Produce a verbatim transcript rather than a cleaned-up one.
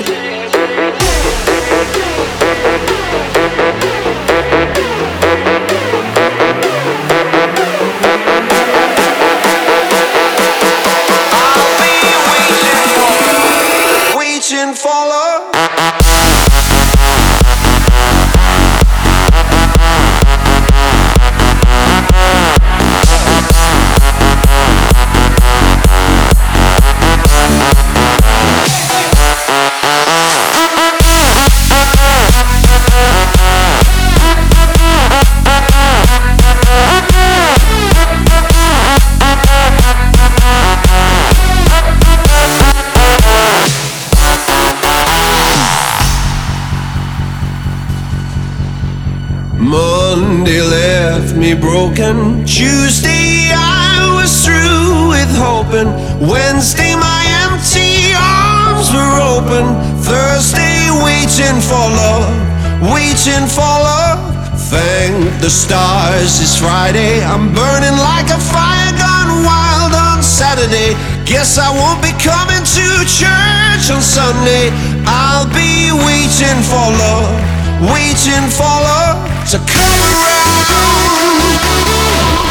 Waiting for love. Monday left me broken. Tuesday I was through with hoping. Wednesday my empty arms were open. Thursday waiting for love, waiting for love. Thank the stars it's Friday. I'm burning like a fire gone wild on Saturday. Guess I won't be coming to church on Sunday. I'll be waiting for love, waiting for love to come around.